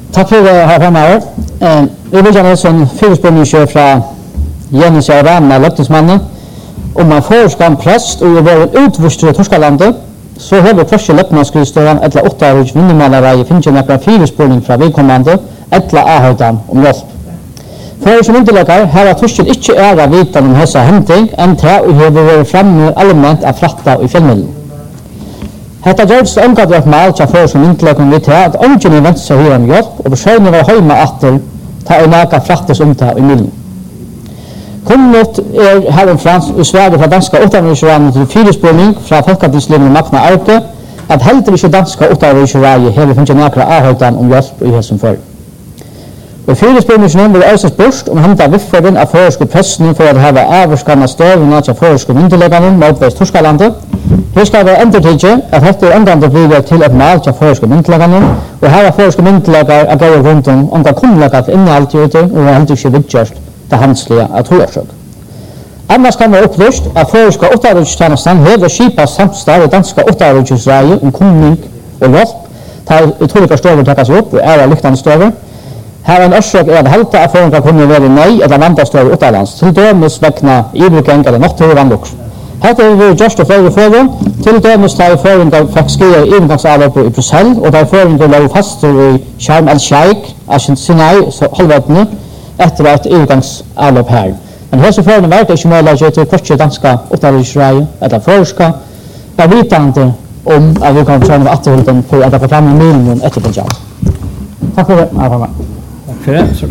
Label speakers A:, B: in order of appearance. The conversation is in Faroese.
A: Tack för det här framöver. Vi vill gärna som fyrspårningskör från Jens Jarana, löftesmannen. Om man får skam präst och gör utvurster i Torskalande så har vi första löftesmanskriståren eller 8 års vinnermalare finns ju några fyrspårning från vidkommande eller avhållan om hjälp. För som inte lägger här har Torskel inte ära vitan om hessa hämting än till och har varit framme allmänt att fratta i fjällmiddel. Hetta gjørs omkvæmt mal til for som intellekten vi til at ungen i venstre høyre om hjelp og besøgene var høyme atter ta og naka fraktes omta i midden. Kunnot her Frans i Sverige fra danska 8-årsranen til fyrespårning fra Folketingslinjen Magna Arke at heldur ikke danska 8-årsranen hever finnes nakra avholdan om hjelp i hesson før. Og fyrespårningen vil også spørst om henta vifferen av forske pressen for å ha avskanna støvene til forske myndelegene motveis Torskalande. Her skal det endurtidje at dette omgående blir til et mal til forske myndelegene, og her er forske myndelegere av gøy rundt om det kunnlegget for innhold ute, og det er helt ikke vidgjørst til handslige av troårsøk. Annars kan det opplyst at forske 8-årstjenesten hever skipa samstad i danska 8-årsreie om kunning og hjelp, til utroliga støver takkes opp og er lyktende støver. Her en årsøk at halte at forske kunne være nei eller andre støver utenlands, til dømes vekna ibrukeng eller natturvanluks. Hetta er við just fyrir forum til dømis til foringar fikk skriva inngangsavløp i Brussel og der foringar lå fast i Sharm el-Sheikh Ashin Sinai halvøtene etter et inngangsavløp her. Men hese forum var det ikke mulig til kortje danska åttaløysreie eller forska var vitande om at vi kan kjøre atterhulten for at det får fram en minimum etter Punjab. Takk for det.
B: Takk for det.